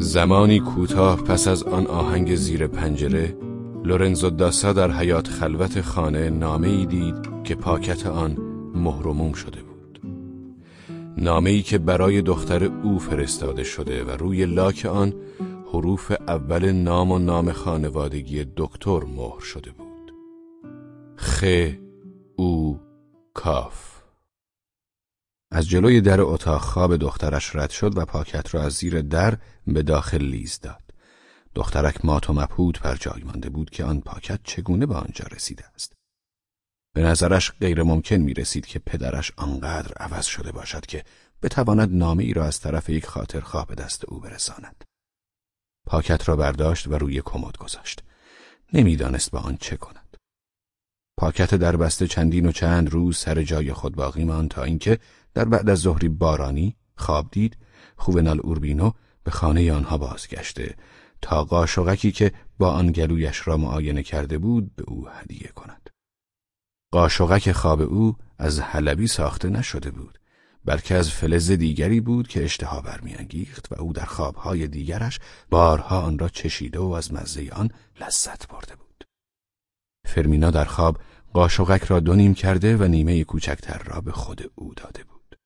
زمانی کوتاه پس از آن آهنگ زیر پنجره، لورنزو داسا در حیاط خلوت خانه نامه‌ای دید که پاکت آن مهر و موم شده بود. نامه‌ای که برای دختر او فرستاده شده و روی لاک آن حروف اول نام و نام خانوادگی دکتر مهر شده بود. خ او کاف. از جلوی در اتاق خواب دخترش رد شد و پاکت را از زیر در به داخل لیز داد. دخترک مات و مبهوت بر جای مانده بود که آن پاکت چگونه به آنجا رسیده است. به نظرش غیر ممکن می رسید که پدرش آنقدر عوض شده باشد که بتواند نامه ای را از طرف یک خاطرخواه به دست او برساند. پاکت را برداشت و روی کمد گذاشت. نمیدانست با آن چه کند. پاکت در بسته چندین و چند روز سر جای خود باقی ماند تا اینکه در بعد از ظهری بارانی خواب دید خوونال اوربینو به خانه آنها بازگشته تا قاشقکی که با آن گلویش را معاینه کرده بود به او هدیه کند. قاشقک خواب او از حلبی ساخته نشده بود، بلکه از فلز دیگری بود که اشتها برمیانگیخت و او در خوابهای دیگرش بارها آن را چشیده و از مزه آن لذت برده بود. فرمینا در خواب قاشقک را 2 نیم کرده و نیمه کوچکتر را به خود او داده بود.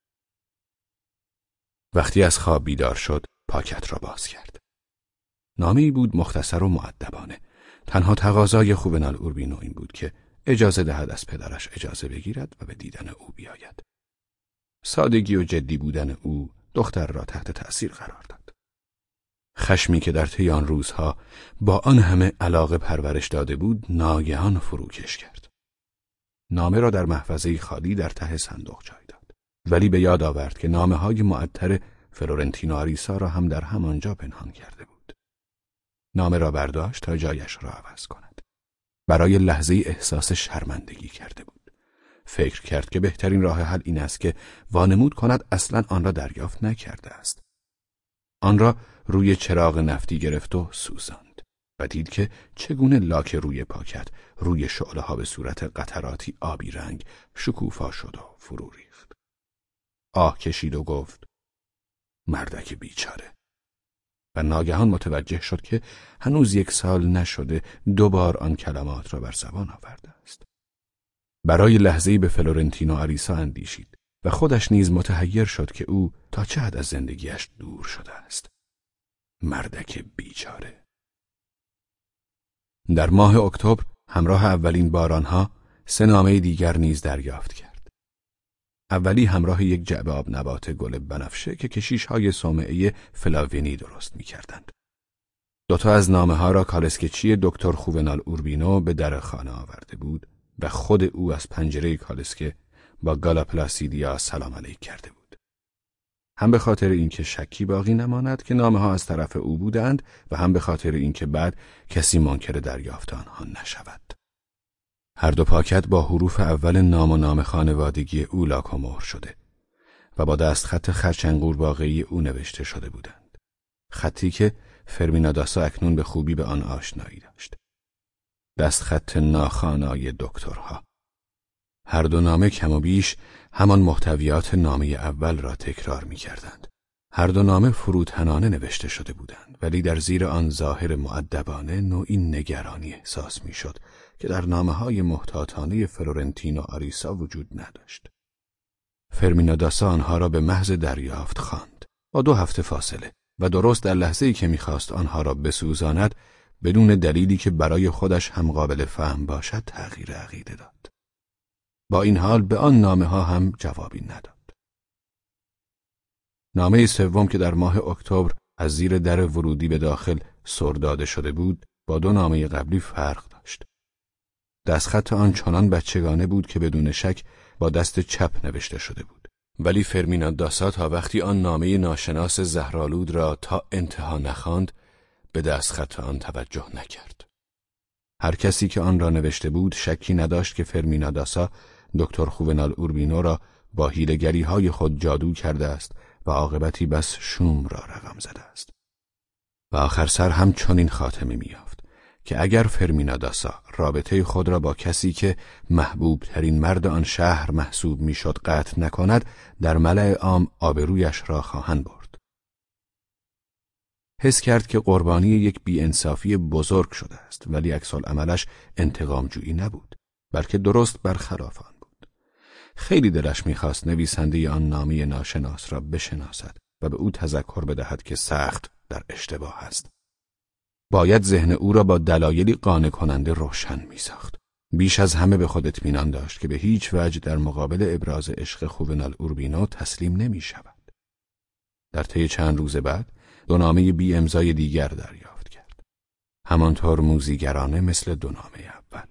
وقتی از خواب بیدار شد، پاکت را باز کرد. نامه‌ای بود مختصر و مؤدبانه. تنها تقاضای خوونال اوربینو این بود که اجازه دهد از پدرش اجازه بگیرد و به دیدن او بیاید. سادگی و جدی بودن او دختر را تحت تأثیر قرار داد. خشمی که در طی آن روزها با آن همه علاقه پرورش داده بود ناگهان فروکش کرد. نامه را در محفظه‌ای خالی در ته صندوق جای داد، ولی به یاد آورد که نامه‌های معطر فلورنتینو آریسا را هم در همانجا پنهان کرده بود. نامه را برداشت تا جایش را عوض کند. برای لحظه‌ای احساس شرمندگی کرده بود. فکر کرد که بهترین راه حل این است که وانمود کند اصلاً آن را دریافت نکرده است. آن را روی چراغ نفتی گرفت و سوزاند و دید که چگونه لاک روی پاکت روی شعله‌ها به صورت قطراتی آبی رنگ شکوفا شد و فرو ریخت. آه کشید و گفت: مردک بیچاره. و ناگهان متوجه شد که هنوز 1 سال نشده 2 بار آن کلمات را بر زبان آورده است. برای لحظه‌ای به فلورنتینو آریسا اندیشید و خودش نیز متحیر شد که او تا چه حد از زندگیش دور شده است. مردک بیچاره. در ماه اکتبر همراه اولین بارانها 3 نامه دیگر نیز دریافت کرد. اولی همراه یک جعبه آب نبات گل بنفشه که کشیش‌های صومعه فلاوینی درست می‌کردند. 2 تا از نامه‌ها را کالسکچی دکتر خوونال اوربینو به در خانه آورده بود و خود او از پنجره کالسکه با گالا پلاسیدیا سلام علیک کرده بود. هم به خاطر اینکه شکی باقی نماند که نامه‌ها از طرف او بودند و هم به خاطر اینکه بعد کسی منکر دریافت آنها نشود. هر 2 پاکت با حروف اول نام و نام خانوادگی او لاک و مهر شده و با دستخط خرچنگ قورباغه‌ای او نوشته شده بودند. خطی که فرمینا داسا اکنون به خوبی به آن آشنایی داشت. دستخط ناخوانای دکترها. هر 2 نامه کم و بیش همان محتویات نامه اول را تکرار می‌کردند. هر 2 نامه فروتنانه نوشته شده بودند، ولی در زیر آن ظاهر مؤدبانه نوعی نگرانی احساس می‌شد که در نامه‌های محتاطانه فلورنتینو آریسا وجود نداشت. فرمینا داسا آنها را به محض دریافت خواند با 2 هفته فاصله و درست در لحظه‌ای که می‌خواست آنها را بسوزاند بدون دلیلی که برای خودش هم قابل فهم باشد تغییر عقیده داد. با این حال به آن نامه‌ها هم جوابی نداد. نامه سوم که در ماه اکتبر از زیر در ورودی به داخل سر داده شده بود با 2 نامه قبلی فرق داشت. دستخط آن چنان بچگانه بود که بدون شک با دست چپ نوشته شده بود، ولی فرمینا داسا تا وقتی آن نامه ناشناس زهرآلود را تا انتها نخواند به دستخط آن توجه نکرد. هر کسی که آن را نوشته بود شکی نداشت که فرمینا داسا دکتر خوونال اوربینو را با حیله‌گری‌های خود جادو کرده است و عاقبتی بس شوم را رقم زده است. و آخر سر هم چنین خاتمه می‌یافت که اگر فرمینا داسا رابطه خود را با کسی که محبوب ترین مرد آن شهر محسوب میشد قطع نکند، در ملأ عام آبرویش را خواهند برد. حس کرد که قربانی یک بی‌انصافی بزرگ شده است، ولی عکس‌العملش انتقام‌جویی نبود، بلکه درست برخلاف آن بود. خیلی دلش می‌خواست نویسنده آن نامه ناشناس را بشناسد و به او تذکر بدهد که سخت در اشتباه است. باید ذهن او را با دلایلی قانع کننده روشن می‌ساخت. بیش از همه به خود اطمینان داشت که به هیچ وجه در مقابل ابراز عشق خوونال اوربینو تسلیم نمی‌شود. در طی چند روز بعد 2 نامه بی امضای دیگر دریافت کرد. همانطور موذی‌گرانه مثل 2 نامه اول.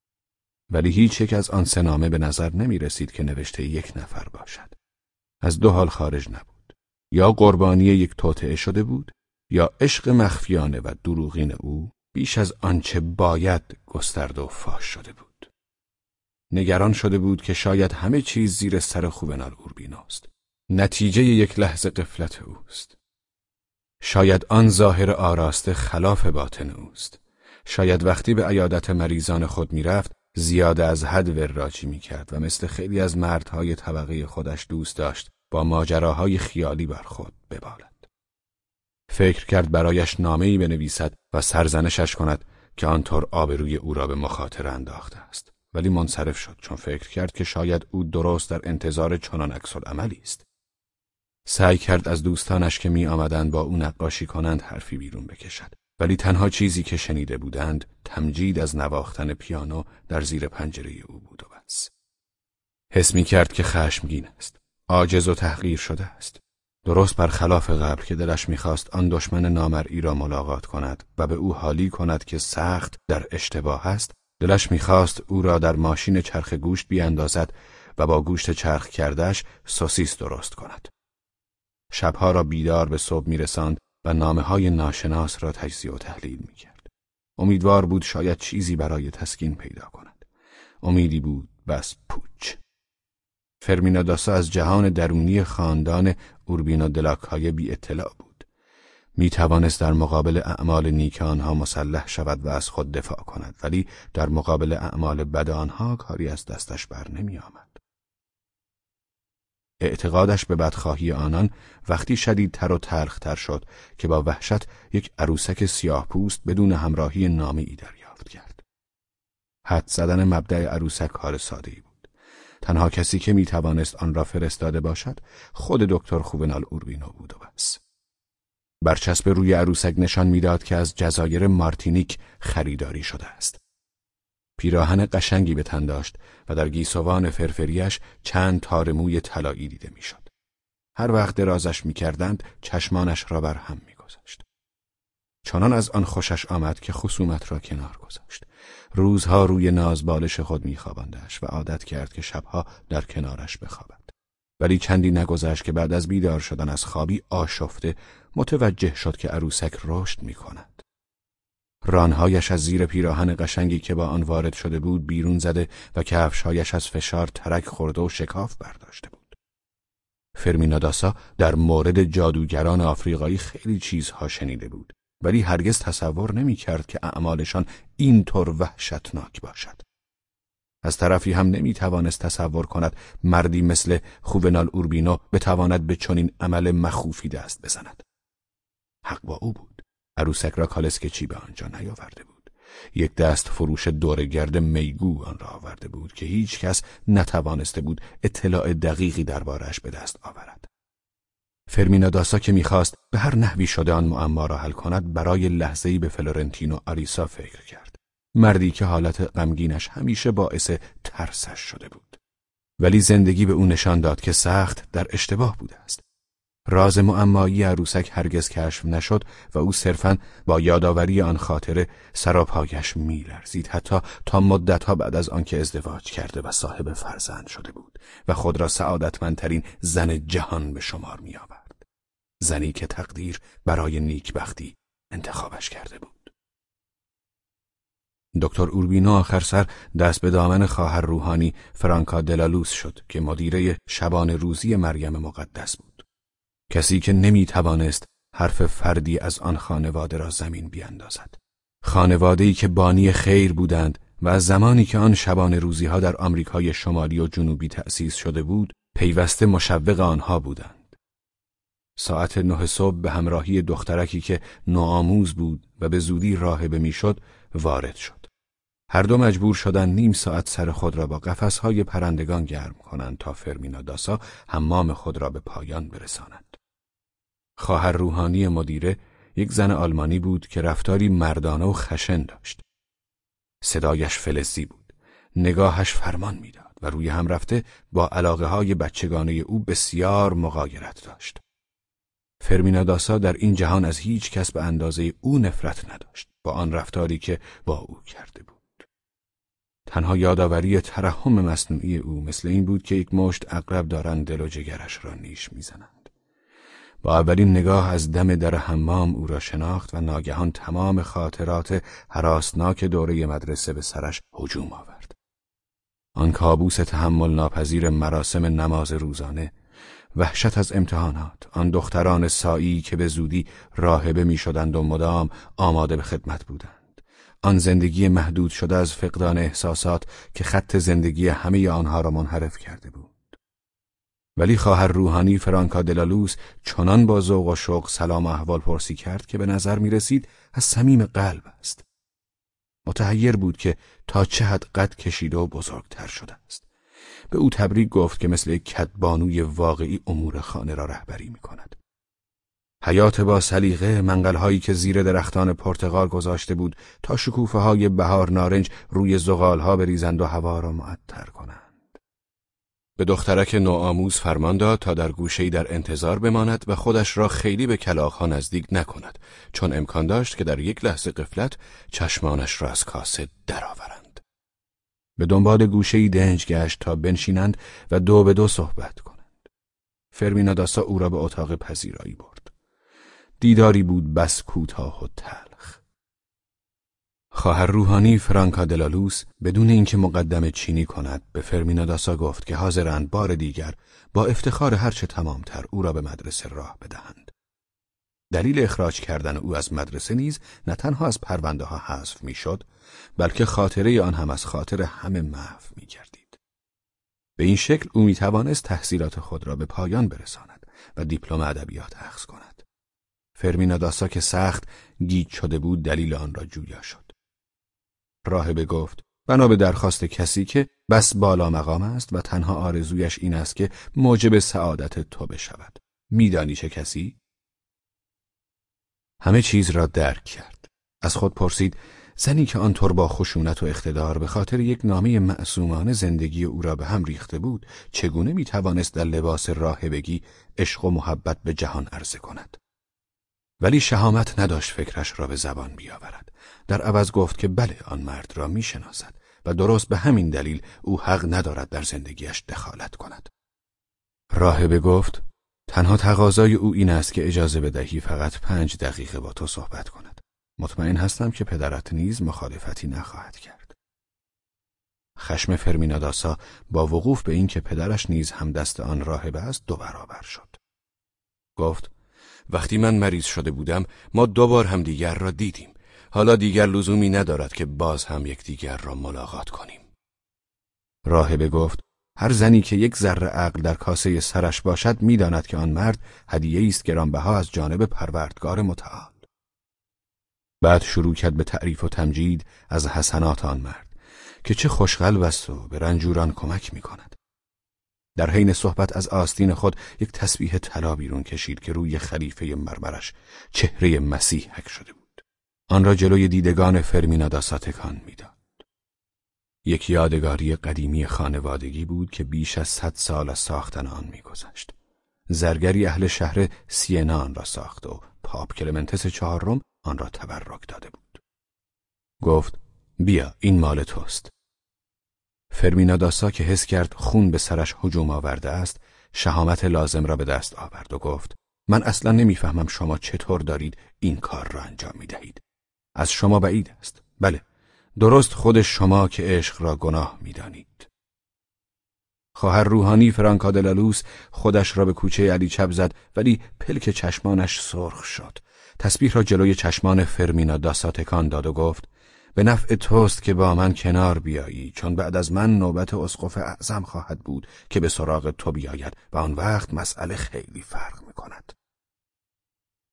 ولی هیچ یک از آن 3 نامه به نظر نمی رسید که نوشته یک نفر باشد. از 2 حال خارج نبود. یا قربانی یک توطئه شده بود، یا عشق مخفیانه و دروغین او بیش از آنچه باید گسترده و فاش شده بود. نگران شده بود که شاید همه چیز زیر سر خوونال اوربینوست. نتیجه یک لحظه غفلت اوست. شاید آن ظاهر آراسته خلاف باطن اوست. شاید وقتی به عیادت مریضان خود میرفت زیاده از حد وراجی میکرد و مثل خیلی از مردهای طبقه خودش دوست داشت با ماجراهای خیالی بر خود ببالد. فکر کرد برایش نامه‌ای بنویسد و سرزنشش کند که آنطور آبروی او را به مخاطره انداخته است، ولی منصرف شد چون فکر کرد که شاید او درست در انتظار چنان عکس‌العملی است. سعی کرد از دوستانش که می آمدند با او نقاشی کنند حرفی بیرون بکشد، ولی تنها چیزی که شنیده بودند تمجید از نواختن پیانو در زیر پنجره او بود و بس. حس می کرد که خشمگین است، عاجز و تحقیر شده است. درست برخلاف قبل که دلش می‌خواست آن دشمن نامرئی را ملاقات کند و به او حالی کند که سخت در اشتباه است، دلش می‌خواست او را در ماشین چرخ گوشت بیاندازد و با گوشت چرخ کرده‌اش سوسیس درست کند. شبها را بیدار به صبح می‌رساند و نامه‌های ناشناس را تجزیه و تحلیل می‌کرد. امیدوار بود شاید چیزی برای تسکین پیدا کند. امیدی بود بس پوچ. فرمینا داسا از جهان درونی خاندان اوربینو دلاکای بی اطلاع بود. می توانست در مقابل اعمال نیک آنها مسلح شود و از خود دفاع کند، ولی در مقابل اعمال بد آنها کاری از دستش بر نمی آمد. اعتقادش به بدخواهی آنان وقتی شدیدتر و تلختر شد که با وحشت یک عروسک سیاه پوست بدون همراهی نامه‌ای دریافت کرد. حد زدن مبدأ عروسک کار ساده‌ای بود. تنها کسی که می توانست آن را فرستاده باشد خود دکتر خوونال اوربینو بود و بس. برچسب روی عروسک نشان میداد که از جزایر مارتینیک خریداری شده است. پیراهن قشنگی به تن داشت و در گیسوان فرفریش چند تار موی طلایی دیده میشد. هر وقت درازش میکردند چشمانش را بر هم میگذاشت. چنان از آن خوشش آمد که خصومت را کنار گذاشت. روزها روی نازبالش خود میخواباندش و عادت کرد که شبها در کنارش بخوابد. ولی چندی نگذشت که بعد از بیدار شدن از خوابی آشفته متوجه شد که عروسک رشد میکند. رانهایش از زیر پیراهن قشنگی که با آن وارد شده بود بیرون زده و کفشهایش از فشار ترک خورده و شکاف برداشته بود. فرمینا داسا در مورد جادوگران آفریقایی خیلی چیزها شنیده بود، ولی هرگز تصور نمی کرد که اعمالشان اینطور وحشتناک باشد. از طرفی هم نمی توانست تصور کند مردی مثل خوونال اوربینو بتواند به چنین عمل مخوفی دست بزند. حق با او بود. عروسک را کالسکچی به آنجا نیاورده بود. یک دست فروش دورگرد میگو آن را آورده بود که هیچ کس نتوانسته بود اطلاع دقیقی دربارش به دست آورد. فرمینا داسا که میخواست به هر نحوی شده آن معما را حل کند برای لحظه‌ای به فلورنتینو آریسا فکر کرد. مردی که حالت غمگینش همیشه باعث ترسش شده بود. ولی زندگی به او نشان داد که سخت در اشتباه بوده است. راز معمایی عروسک هرگز کشف نشد و او صرفاً با یادآوری آن خاطره سراپایش می‌لرزید، حتی تا مدت‌ها بعد از آنکه ازدواج کرده و صاحب فرزند شده بود و خود را سعادتمندترین زن جهان به شمار می‌آورد. زنی که تقدیر برای نیکبختی انتخابش کرده بود. دکتر اوربینو آخر سر دست به دامن خواهر روحانی فرانکا دلالوس شد که مدیره شبانه روزی مریم مقدس بود. کسی که نمی توانست حرف فردی از آن خانواده را زمین بیاندازد. خانواده‌ای که بانی خیر بودند و از زمانی که آن شبانه روزی‌ها در آمریکای شمالی و جنوبی تأسیس شده بود، پیوسته مشوق آنها بودند. ساعت 9 صبح به همراهی دخترکی که نوآموز بود و به زودی راهبه میشد وارد شد. هر دو مجبور شدند نیم ساعت سر خود را با قفس‌های پرندگان گرم کنند تا فرمینا داسا حمام خود را به پایان برساند. خواهر روحانی مدیره یک زن آلمانی بود که رفتاری مردانه و خشن داشت. صدایش فلزی بود، نگاهش فرمان میداد و روی هم رفته با علاقه‌های بچگانه او بسیار مغایرت داشت. فرمینا داسا در این جهان از هیچ کس به اندازه او نفرت نداشت با آن رفتاری که با او کرده بود. تنها یادآوری ترحم مصنوعی او مثل این بود که یک مشت عقرب دارند دل و جگرش را نیش میزنند. با اولین نگاه از دم در حمام او را شناخت و ناگهان تمام خاطرات هراسناک دوره مدرسه به سرش هجوم آورد. آن کابوس تحمل ناپذیر مراسم نماز روزانه، وحشت از امتحانات، آن دختران سایی که به زودی راهبه می شدند و مدام آماده به خدمت بودند، آن زندگی محدود شده از فقدان احساسات که خط زندگی همه آنها را منحرف کرده بود. ولی خواهر روحانی فرانکا دلالوس چنان با ذوق و شوق سلام و احوال پرسی کرد که به نظر می رسید از صمیم قلب است. متحیر بود که تا چه حد قد کشیده و بزرگتر شده است. به او تبریک گفت که مثل یک کدبانوی واقعی امور خانه را رهبری می کند. حیات با سلیقه، منقل‌هایی که زیر درختان پرتقال گذاشته بود تا شکوفه‌های بهار نارنج روی زغال‌ها بریزند و هوا را معطر کنند. به دخترک نوآموز فرمان داد تا در گوشه‌ای در انتظار بماند و خودش را خیلی به کلاغ‌ها نزدیک نکند، چون امکان داشت که در یک لحظه غفلت چشمانش را از کاسه درآورند. به دنبال گوشه‌ای دنج گشت تا بنشینند و دو به دو صحبت کنند. فرمینا داسا او را به اتاق پذیرایی برد. دیداری بود بس کوتاه و تلخ. خواهر روحانی فرانکا دلالوس بدون اینکه مقدمه چینی کند به فرمینا داسا گفت که حاضرند بار دیگر با افتخار هرچه تمامتر او را به مدرسه راه بدهند. دلیل اخراج کردن او از مدرسه نیز نه تنها از پرونده ها حذف میشد، بلکه خاطره آن هم از خاطر همه محو می‌گردید. به این شکل او می‌توانست تحصیلات خود را به پایان برساند و دیپلم ادبیات اخذ کند. فرمینا داسا که سخت گیج شده بود دلیل آن را جویا شد. راهبه گفت بنا به درخواست کسی که بس بالا مقام است و تنها آرزویش این است که موجب سعادت تو بشود. میدانی چه کسی؟ همه چیز را درک کرد. از خود پرسید زنی که آنطور با خشونت و اقتدار به خاطر یک نامه معصومانه زندگی او را به هم ریخته بود، چگونه میتوانست در لباس راهبگی عشق و محبت به جهان عرضه کند؟ ولی شهامت نداشت فکرش را به زبان بیاورد. در عوض گفت که بله آن مرد را میشناسد و درست به همین دلیل او حق ندارد در زندگیش دخالت کند. راهبه گفت تنها تقاضای او این است که اجازه بدهی فقط 5 دقیقه با تو صحبت کند. مطمئن هستم که پدرت نیز مخالفتی نخواهد کرد. خشم فرمینا داسا با وقوف به این که پدرش نیز هم دست آن راهبه است 2 برابر شد. گفت وقتی من مریض شده بودم ما 2 بار هم دیگر را دیدیم. حالا دیگر لزومی ندارد که باز هم یکدیگر را ملاقات کنیم. راهبه گفت هر زنی که یک ذره عقل در کاسه سرش باشد می‌داند که آن مرد هدیه‌ای است گرانبها از جانب پروردگار متعال. بعد شروع کرد به تعریف و تمجید از حسنات آن مرد که چه خوشقلب است و به رنجوران کمک می‌کند. در حین صحبت از آستین خود یک تسبیح طلا بیرون کشید که روی خلیفه مرمرش چهره مسیح حک شده بود. آن را جلوی دیدگان فرمینا داسا تکان می‌داد. یک یادگاری قدیمی خانوادگی بود که بیش از 100 سال از ساختن آن می‌گذشت. زرگری اهل شهر سینا آن را ساخت و پاپ کلمنتس 4 آن را تبرک داده بود. گفت بیا این مال توست. فرمینا داسا که حس کرد خون به سرش هجوم آورده است شهامت لازم را به دست آورد و گفت من اصلا نمیفهمم شما چطور دارید این کار را انجام می‌دهید. از شما بعید است. بله درست خود شما که عشق را گناه می‌دانید. خواهر روحانی فرانکا دلالوس خودش را به کوچه علی چپ زد ولی پلک چشمانش سرخ شد. تسبیح را جلوی چشمان فرمینا داسا تکان داد و گفت به نفع توست که با من کنار بیایی، چون بعد از من نوبت اسقف اعظم خواهد بود که به سراغ تو بیاید و آن وقت مسئله خیلی فرق می‌کند.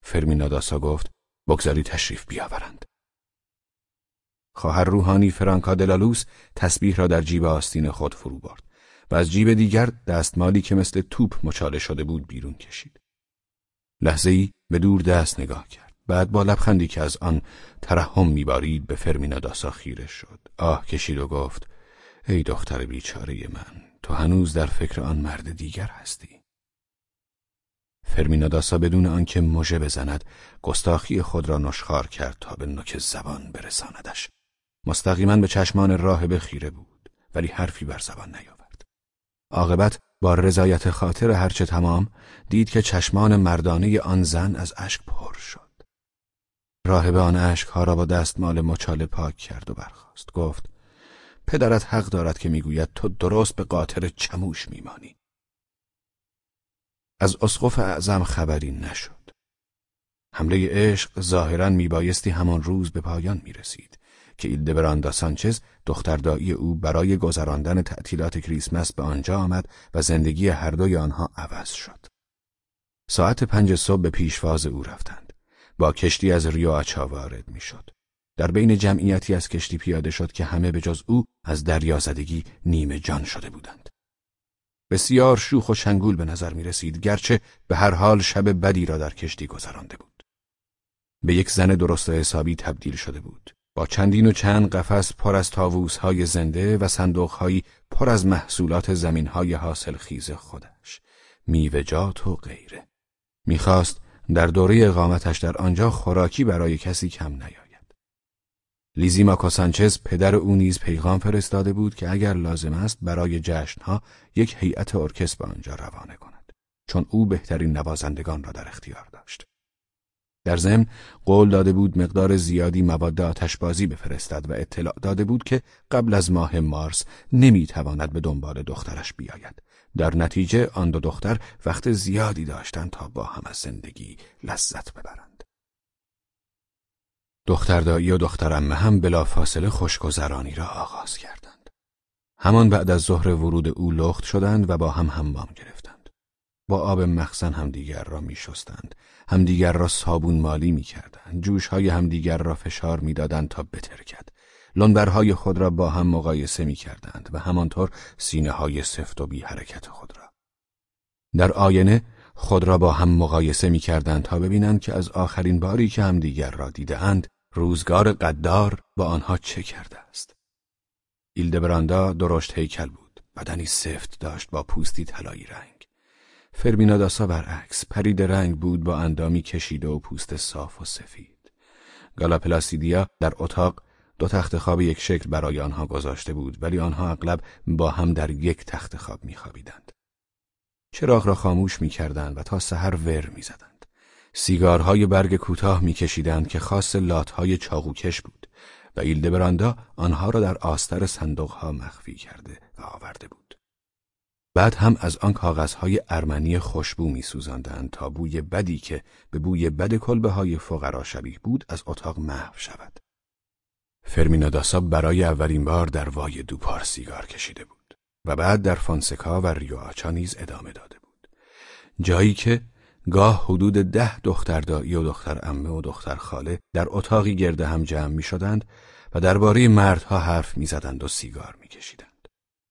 فرمیناداسا گفت بگذاری تشریف بیاورند. خواهر روحانی فرانکا دلالوس تسبیح را در جیب آستین خود فرو برد و از جیب دیگر دستمالی که مثل توپ مچاله شده بود بیرون کشید. لحظه‌ای به دور دست نگاه کرد. بعد با لبخندی که از آن ترحم می‌بارید به فرمیناداسا خیره شد. آه کشید و گفت ای دختر بیچاره من، تو هنوز در فکر آن مرد دیگر هستی. فرمیناداسا بدون آنکه مژه بزند گستاخی خود را نشخوار کرد تا به نوک زبان برساندش. مستقیما به چشمان راهبه خیره بود ولی حرفی بر زبان نیاورد. عاقبت با رضایت خاطر هرچه تمام دید که چشمان مردانه آن زن از اشک پر شد. راهبه آن اشک‌ها را با دستمال مچاله پاک کرد و برخاست. گفت پدرت حق دارد که میگوید تو درست به قاطر چموش میمانی. از اسقف اعظم خبری نشد. حمله عشق ظاهراً میبایستی همان روز به پایان میرسید که ایلدبراندا سانچز دختردایی او برای گذراندن تعطیلات کریسمس به آنجا آمد و زندگی هر دوی آنها عوض شد. ساعت 5 صبح به پیشواز او رفتند. با کشتی از ریو آچا وارد میشد. در بین جمعیتی از کشتی پیاده شد که همه به جز او از دریازدگی نیمه جان شده بودند. بسیار شوخ و شنگول به نظر می رسید، گرچه به هر حال شب بدی را در کشتی گذرانده بود. به یک زن درست و حسابی تبدیل شده بود، با چندین و چند قفس پر از طاووس‌های زنده و صندوق‌هایی پر از محصولات زمین‌های حاصلخیز خودش، میوه‌جات و غیره. می‌خواست در دوره اقامتش در آنجا خوراکی برای کسی کم نیاید. لیزیماکو سانچز پدر او نیز پیغام فرستاده بود که اگر لازم است برای جشن‌ها یک هیئت ارکستر به آنجا روانه کند، چون او بهترین نوازندگان را در اختیار داشت. در ضمن قول داده بود مقدار زیادی مواد آتشبازی بفرستد و اطلاع داده بود که قبل از ماه مارس نمیتواند به دنبال دخترش بیاید. در نتیجه آن دو دختر وقت زیادی داشتند تا با هم از زندگی لذت ببرند. دختردایی و دخترعمه هم بلافاصله خوشگذرانی را آغاز کردند. همان بعد از ظهر ورود او لخت شدند و با هم حمام گرفتند. با آب مخزن همدیگر را می‌شستند، همدیگر را صابون مالی می‌کردند، جوش‌های همدیگر را فشار می‌دادند تا بترکد. لنبرهای خود را با هم مقایسه می‌کردند و همانطور سینه‌های سفت و بی حرکت خود را. در آینه خود را با هم مقایسه می‌کردند تا ببینند که از آخرین باری که همدیگر را دیده‌اند روزگار قدار با آنها چه کرده است. ایلدبراندا درشت هیکل بود، بدنی سفت داشت با پوستی طلایی رنگ. فرمیناداسا برعکس پرید رنگ بود با اندامی کشیده و پوست صاف و سفید. گالاپلاسیدیا در اتاق 2 تخت خواب یک شکل برای آنها گذاشته بود، ولی آنها اغلب با هم در یک تخت خواب می‌خوابیدند. چراغ را خاموش می‌کردند و تا سحر ور می‌زدند. سیگارهای برگ کوتاه می‌کشیدند که خاص لات‌های چاقوکش بود و ایلدبراندا آنها را در آستر صندوق‌ها مخفی کرده و آورده بود. بعد هم از آن کاغذهای ارمنی خوشبو می‌سوزاندند تا بوی بدی که به بوی بد کلبه‌های فقرا شبیه بود از اتاق محو شود. فرمیناداسا برای اولین بار در وای دوپار سیگار کشیده بود و بعد در فونسکا و ریو آچا نیز ادامه داده بود. جایی که گاه حدود 10 دختردایی و دخترعمه و دخترخاله در اتاقی گرد هم جمع می‌شدند و درباره مردها حرف می‌زدند و سیگار می‌کشیدند.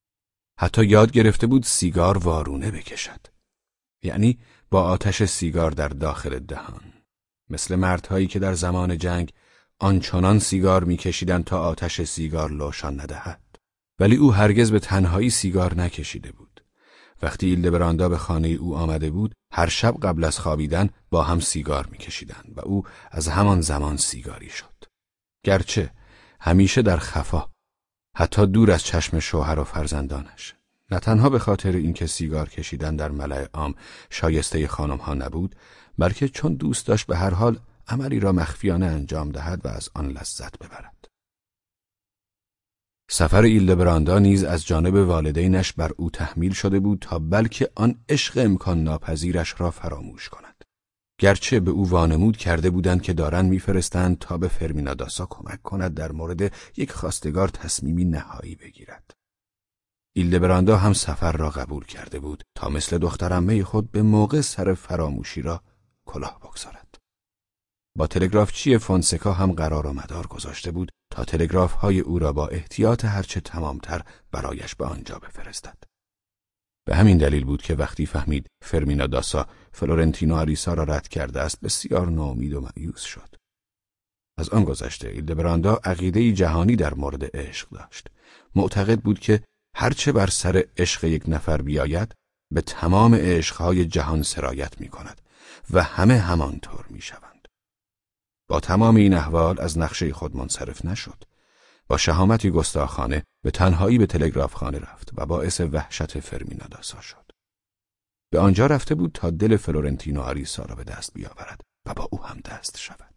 حتی یاد گرفته بود سیگار وارونه بکشد، یعنی با آتش سیگار در داخل دهان، مثل مردهایی که در زمان جنگ آنچنان سیگار می‌کشیدند تا آتش سیگار لوشان ندهد. ولی او هرگز به تنهایی سیگار نکشیده بود. وقتی ایلدبراندا به خانه او آمده بود، هر شب قبل از خوابیدن با هم سیگار می‌کشیدند و او از همان زمان سیگاری شد. گرچه همیشه در خفا، حتی دور از چشم شوهر و فرزندانش. نه تنها به خاطر اینکه سیگار کشیدن در ملأ عام شایسته خانم‌ها نبود، بلکه چون دوست داشت به هر حال عملی را مخفیانه انجام دهد و از آن لذت ببرد. سفر ایلدبراندا نیز از جانب والدینش بر او تحمیل شده بود تا بلکه آن عشق امکان ناپذیرش را فراموش کند. گرچه به او وانمود کرده بودند که دارند میفرستند تا به فرمیناداسا کمک کند در مورد یک خواستگار تصمیمی نهایی بگیرد. ایلدبراندا هم سفر را قبول کرده بود تا مثل دخترعمه خود به موقع سر فراموشی را کلاه بگذارد. با تلگرافچی فونسکا هم قرار و مدار گذاشته بود تا تلگراف‌های او را با احتیاط هرچه تمامتر برایش به آنجا بفرستد. به همین دلیل بود که وقتی فهمید فرمینا داسا فلورنتینو آریسا را رد کرده است بسیار ناامید و مایوس شد. از آن گذشته ایلدبراندا عقیده‌ای جهانی در مورد عشق داشت. معتقد بود که هرچه بر سر عشق یک نفر بیاید به تمام عشقهای جهان سرایت می کند و همه همانطور می شوند. با تمام این احوال از نقشه خود منصرف نشد. با شهامتی گستاخانه به تنهایی به تلگرافخانه رفت و باعث وحشت فرمینا داسا شد. به آنجا رفته بود تا دل فلورنتینو آریسا را به دست بیاورد و با او هم دست شود.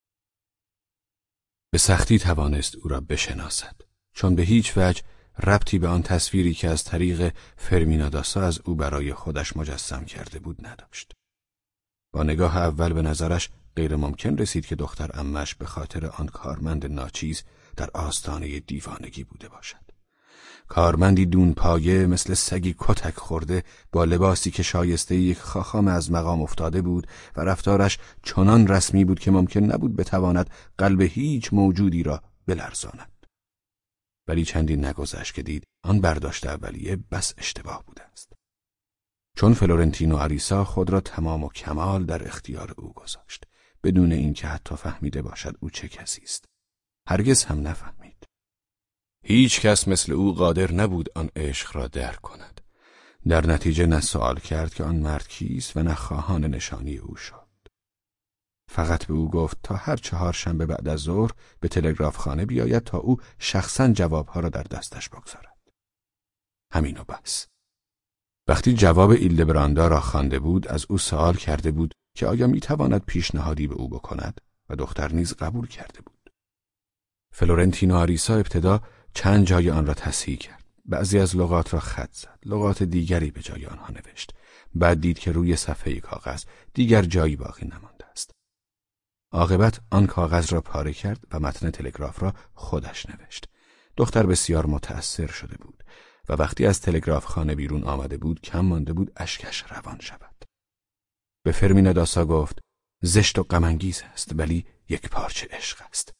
به سختی توانست او را بشناسد، چون به هیچ وجه ربطی به آن تصویری که از طریق فرمینا داسا از او برای خودش مجسم کرده بود نداشت. با نگاه اول به نظرش غیر ممکن رسید که دختر عمش به خاطر آن کارمند ناچیز در آستانه دیوانگی بوده باشد. کارمندی دون پایه مثل سگی کتک خورده با لباسی که شایسته یک خاخام از مقام افتاده بود و رفتارش چنان رسمی بود که ممکن نبود بتواند قلب هیچ موجودی را بلرزاند. ولی چندین نگذشت که دید آن برداشت اولیه بس اشتباه بوده است. چون فلورنتینو آریسا خود را تمام و کمال در اختیار او گذاشت، بدون اینکه حتی فهمیده باشد او چه کسی است. هرگز هم نفهمید. هیچ کس مثل او قادر نبود آن عشق را درک کند. در نتیجه نه سوال کرد که آن مرد کیست و نه خواهان نشانی او شد. فقط به او گفت تا هر 4 شنبه بعد از ظهر به تلگرافخانه بیاید تا او شخصاً جوابها را در دستش بگذارد. همین و بس. وقتی جواب ایلدبراندا را خوانده بود از او سوال کرده بود که آیا میتواند پیشنهادی به او بکند و دختر نیز قبول کرده بود. فلورنتینو آریسا ابتدا چند جای آن را تصحیح کرد. بعضی از لغات را خط زد، لغات دیگری به جای آنها نوشت. بعد دید که روی صفحه کاغذ دیگر جایی باقی نمانده است. عاقبت آن کاغذ را پاره کرد و متن تلگراف را خودش نوشت. دختر بسیار متأثر شده بود و وقتی از تلگرافخانه بیرون آمده بود کم مانده بود اشکش روان شود. به فرمینا داسا گفت زشت و غم‌انگیز است ولی یک پارچه عشق است.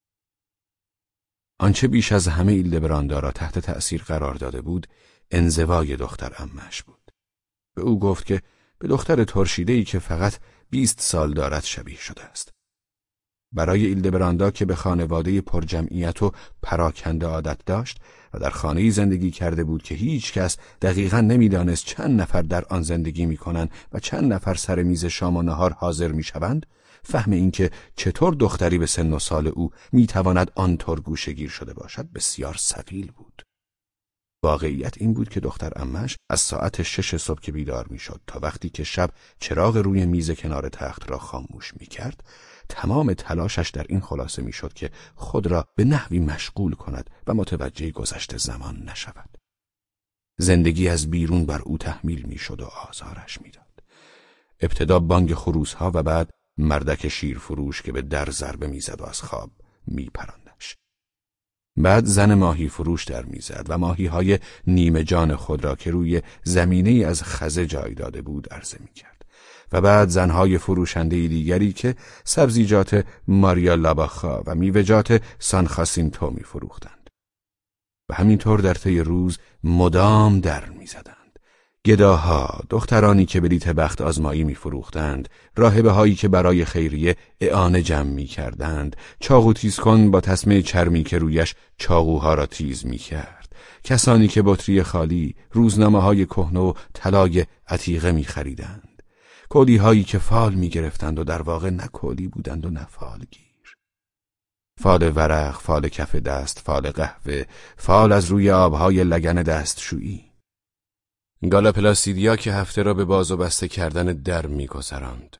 آنچه بیش از همه ایلدبراندا را تحت تأثیر قرار داده بود انزوای دختر عمش بود. به او گفت که به دختر ترشیده‌ای که فقط 20 سال دارد شبیه شده است. برای ایلدبراندا که به خانواده پرجمعیت و پراکنده عادت داشت و در خانه‌ای زندگی کرده بود که هیچ کس دقیقاً نمی‌دانست چند نفر در آن زندگی می‌کنند و چند نفر سر میز شام و نهار حاضر می‌شوند، فهم این که چطور دختری به سن و سال او می‌تواند آنطور گوشه‌گیر شده باشد بسیار ثقیل بود. واقعیت این بود که دختر عمش از ساعت 6 صبح که بیدار می‌شد تا وقتی که شب چراغ روی میز کنار تخت را خاموش می‌کرد، تمام تلاشش در این خلاصه می‌شد که خود را به نحوی مشغول کند و متوجه گذشت زمان نشود. زندگی از بیرون بر او تحمیل می‌شد و آزارش می‌داد. ابتدا بانگ خروس‌ها و بعد مردک شیرفروش که به در ضربه می‌زد و از خواب می‌پراندش. بعد زن ماهی فروش در می‌زد و ماهی‌های نیمه جان خود را که روی زمینه‌ای از خزه جای داده بود عرضه می‌کرد. و بعد زنهای فروشنده دیگری که سبزیجات ماریا لاباخا و میوه‌جات سان خاسینتو می‌فروختند. و همینطور در طی روز مدام در می‌زدند. گداها، دخترانی که بلیت بخت آزمایی می‌فروختند، راهبه‌هایی که برای خیریه اعانه جمع می‌کردند، چاقو تیز کن با تسمه چرمی که رویش چاقوها را تیز می‌کرد، کسانی که بطری خالی، روزنامه‌های کهنه و طلای عتیقه می‌خریدند. کولی هایی که فال می گرفتند و در واقع نه کولی بودند و نه فالگیر. فال ورق، فال کف دست، فال قهوه، فال از روی آبهای لگن دستشویی. گالاپلاسیدیا که هفته را به باز و بسته کردن در می گذراند.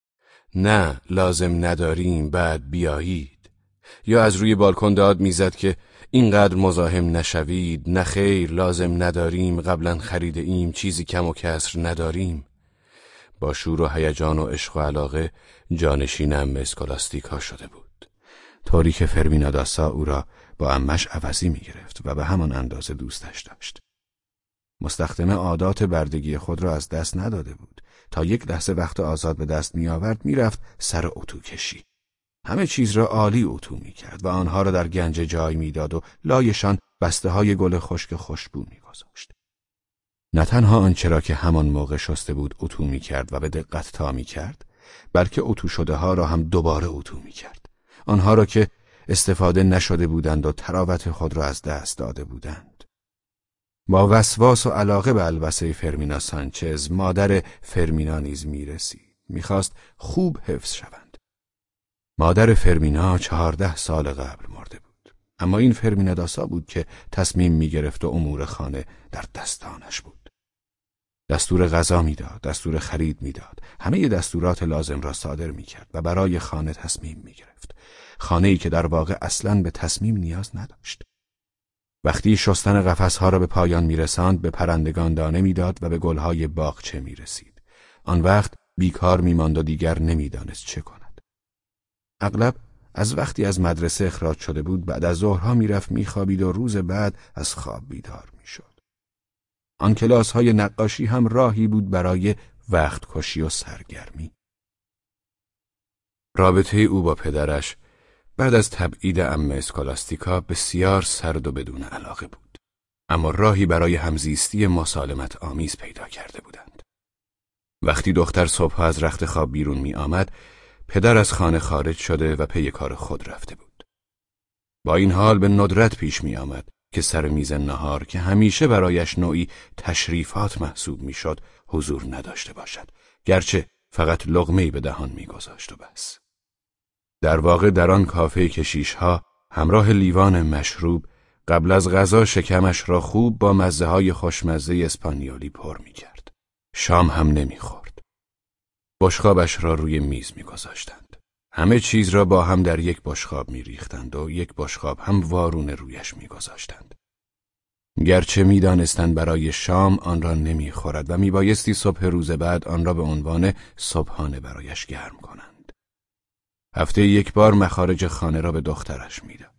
نه لازم نداریم بعد بیایید. یا از روی بالکن داد می زد که اینقدر مزاحم نشوید، نه خیر لازم نداریم، قبلا خریده ایم، چیزی کم و کسر نداریم. با شور و هیجان و عشق و علاقه جانشینم اسکولاستیکا شده بود، طوری که فرمینا داسا او را با عمش عوضی می گرفت و به همان اندازه دوستش داشت. مستخدم عادات بردگی خود را از دست نداده بود، تا یک لحظه وقت آزاد به دست می‌آورد می‌رفت سر اتو کشی. همه چیز را عالی اتو می‌کرد و آنها را در گنج جای می‌داد و لایشان بسته‌های گل خشک خوشبو می‌گذاشت. نه تنها آنچه را که همان موقع شسته بود اتو می‌کرد و به دقت تا می‌کرد، بلکه اتو شده ها را هم دوباره اتو می‌کرد. آنها را که استفاده نشده بودند و تراوت خود را از دست داده بودند. با وسواس و علاقه به البسه فرمینا سانچز، مادر فرمینا نیز می‌رسید. می‌خواست خوب حفظ شوند. مادر فرمینا 14 سال قبل مرده بود. اما این فرمینا داسا بود که تصمیم می‌گرفت و امور خانه در دستانش بود. دستور غذا میداد، دستور خرید میداد، همه دستورات لازم را صادر می‌کرد و برای خانه تصمیم می‌گرفت. خانه‌ای که در واقع اصلاً به تصمیم نیاز نداشت. وقتی شستن قفس‌ها را به پایان می‌رساند، به پرندگان دانه می‌داد و به گل‌های باغچه می‌رسید. آن وقت بیکار می‌ماند و دیگر نمی‌دانست چه کند. اغلب از وقتی از مدرسه اخراج شده بود، بعد از ظهرها می‌رفت می‌خوابید و روز بعد از خواب بیدار می‌شد. آن کلاس‌های نقاشی هم راهی بود برای وقت کشی و سرگرمی. رابطه او با پدرش بعد از تبعید عمه اسکولاستیکا بسیار سرد و بدون علاقه بود. اما راهی برای همزیستی مسالمت آمیز پیدا کرده بودند. وقتی دختر صبح از رخت خواب بیرون می آمد، پدر از خانه خارج شده و پی کار خود رفته بود. با این حال به ندرت پیش می آمد که سر میز نهار که همیشه برایش نوعی تشریفات محسوب می شد حضور نداشته باشد، گرچه فقط لقمه‌ای به دهان می گذاشت و بس. در واقع در آن کافه کشیش‌ها همراه لیوان مشروب قبل از غذا شکمش را خوب با مزه‌های خوشمزه اسپانیولی پر می‌کرد. شام هم نمی‌خورد. بشقابش را روی میز می‌گذاشتند. همه چیز را با هم در یک بشقاب می‌ریختند و یک بشقاب هم وارونه رویش می‌گذاشتند. گرچه می‌دانستند برای شام آن را نمی‌خورد و میبایستی صبح روز بعد آن را به عنوان صبحانه برایش گرم کنند. هفته یک بار مخارج خانه را به دخترش میداد.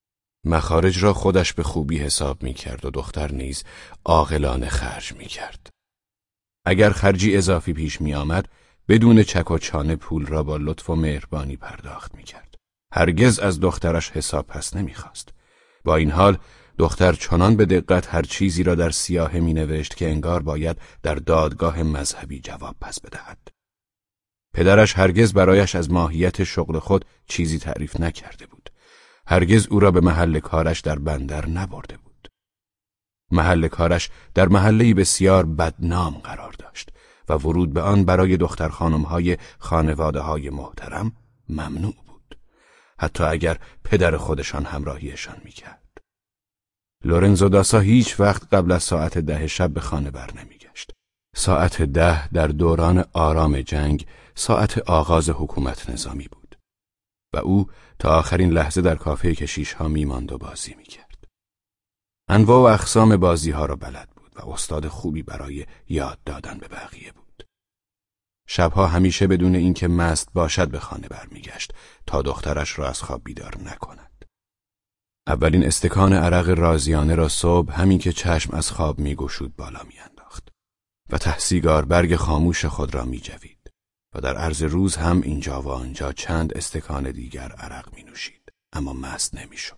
مخارج را خودش به خوبی حساب میکرد و دختر نیز عاقلانه خرج میکرد. اگر خرجی اضافی پیش میآمد، بدون چک و چانه پول را با لطف و مهربانی پرداخت میکرد. هرگز از دخترش حساب پس نمیخواست. با این حال دختر چنان به دقت هر چیزی را در سیاهه مینوشت که انگار باید در دادگاه مذهبی جواب پس بدهد. پدرش هرگز برایش از ماهیت شغل خود چیزی تعریف نکرده بود. هرگز او را به محل کارش در بندر نبرده بود. محل کارش در محله‌ای بسیار بدنام قرار داشت و ورود به آن برای دختر خانم‌های خانواده‌های محترم ممنوع بود، حتی اگر پدر خودشان همراهیشان می‌کرد. لورنزو داسا هیچ وقت قبل از ساعت 10 شب به خانه برنمیگشت. ساعت 10 در دوران آرام جنگ ساعت آغاز حکومت نظامی بود و او تا آخرین لحظه در کافه کشیش‌ها می‌ماند و بازی می‌کرد. انواع و اقسام بازی‌ها را بلد بود و استاد خوبی برای یاد دادن به بقیه بود. شبها همیشه بدون اینکه مست باشد به خانه برمیگشت تا دخترش را از خواب بیدار نکند. اولین استکان عرق رازیانه را صبح همین که چشم از خواب می‌گشود بالا می‌انداخت و ته سیگار برگ خاموش خود را می‌جوید و در عرض روز هم اینجا و آنجا چند استکان دیگر عرق می‌نوشید، اما مست نمی‌شد.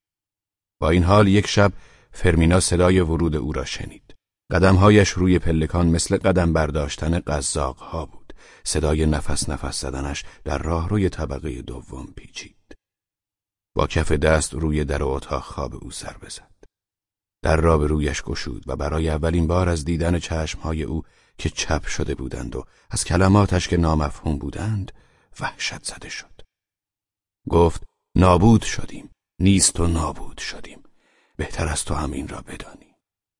با این حال یک شب فرمینا صدای ورود او را شنید. قدم‌هایش روی پلکان مثل قدم برداشتن قزاق‌ها بود. صدای نفس نفس زدنش در راهروی طبقه دوم پیچید. با کف دست روی در اتاق خواب او ضربه زد. در را به رویش گشود و برای اولین بار از دیدن چشم‌های او که چپ شده بودند و از کلماتش که نامفهوم بودند وحشت زده شد. گفت نابود شدیم، نیست و نابود شدیم. بهتر است تو همین را بدانی.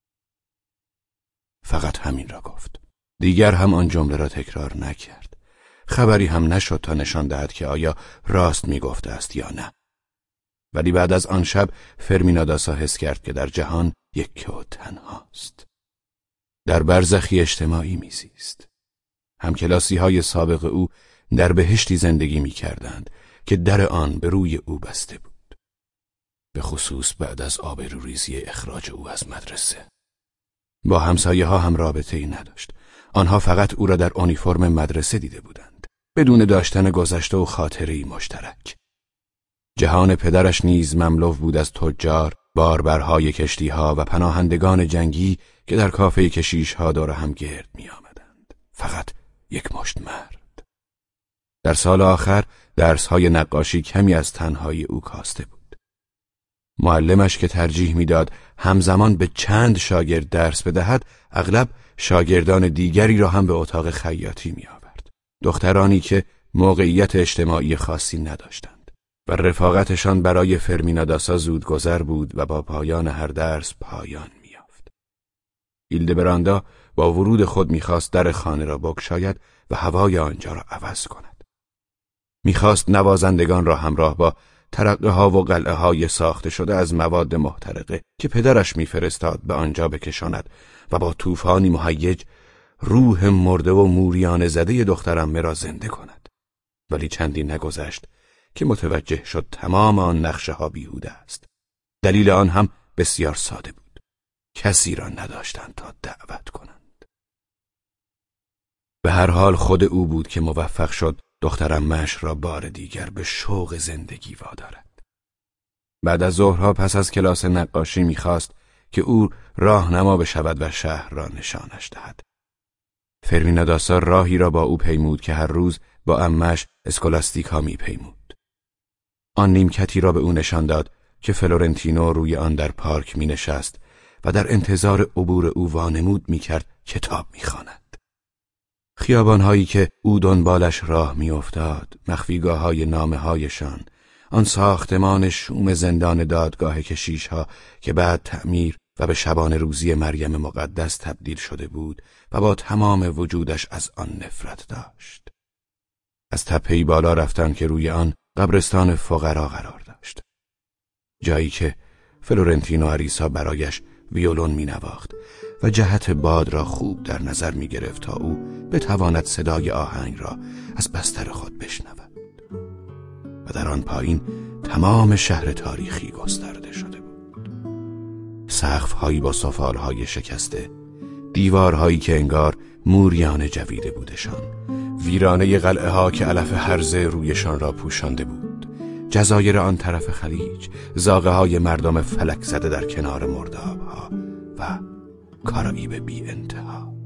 فقط همین را گفت. دیگر هم آن جمله را تکرار نکرد. خبری هم نشد تا نشان دهد که آیا راست میگفته است یا نه. ولی بعد از آن شب فرمینا داسا حس کرد که در جهان یک و تنهاست. در برزخی اجتماعی میزیست. همکلاسی‌های سابق او در بهشتی زندگی می‌کردند که در آن به روی او بسته بود. به خصوص بعد از آبروریزی اخراج او از مدرسه. با همسایه‌ها هم رابطه‌ای نداشت. آنها فقط او را در اونیفرم مدرسه دیده بودند، بدون داشتن گذشته و خاطره‌ای مشترک. جهان پدرش نیز مملو بود از تجار، باربرهای کشتیها و پناهندگان جنگی که در کافه کشیشها دور هم گرد می آمدند. فقط یک مشت مرد. در سال آخر درسهای نقاشی کمی از تنهایی او کاسته بود. معلمش که ترجیح میداد همزمان به چند شاگرد درس بدهد، اغلب شاگردان دیگری را هم به اتاق خیاطی می آورد. دخترانی که موقعیت اجتماعی خاصی نداشتند و رفاقتشان برای فرمیناداسا زودگذر بود و با پایان هر درس پایان می یافت. هیلدبراندا با ورود خود می‌خواست در خانه را بگشاید و هوای آنجا را عوض کند. می‌خواست نوازندگان را همراه با ترقه‌ها و قلعه‌های ساخته شده از مواد محترقه که پدرش می‌فرستاد به آنجا بکشاند و با طوفانی مهیج روح مرده و موریانه زده دخترعمه را زنده کند. ولی چندی نگذشت که متوجه شد تمام آن نقشه‌ها بیهوده است. دلیل آن هم بسیار ساده بود. کسی را نداشتند تا دعوت کنند. به هر حال خود او بود که موفق شد دخترعمه‌اش را بار دیگر به شوق زندگی وادارد. بعد از ظهرها پس از کلاس نقاشی می‌خواست که او راهنما بشود و شهر را نشانش دهد. فرمیناداسا راهی را با او پیمود که هر روز با عمه‌اش اسکولاستیکا می‌پیمود. آن نیمکتی را به او نشان داد که فلورنتینو روی آن در پارک می‌نشست و در انتظار عبور او وانمود می‌کرد کتاب می‌خواند. خیابان‌هایی که او دنبالش راه می‌افتاد، مخفیگاه‌های نامه‌هایشان، آن ساختمان شوم زندان دادگاه کشیش‌ها که بعد تعمیر و به شبانه روزی مریم مقدس تبدیل شده بود و با تمام وجودش از آن نفرت داشت. از تپه‌ای بالا رفتن که روی آن قبرستان فقرا قرار داشت. جایی که فلورنتینو آریسا برایش ویولون می‌نواخت و جهت باد را خوب در نظر می‌گرفت تا او بتواند صدای آهنگ را از بستر خود بشنود. و در آن پایین تمام شهر تاریخی گسترده شده بود. سقف‌هایی با سفال‌های شکسته، دیوارهایی که انگار موریانه جویده بودشان، ویرانه قلعه‌ها که علف هرزه رویشان را پوشانده بود، جزایر آن طرف خلیج، زاغه‌های مردم فلک زده در کنار مرداب‌ها و کارائیب بی انتها.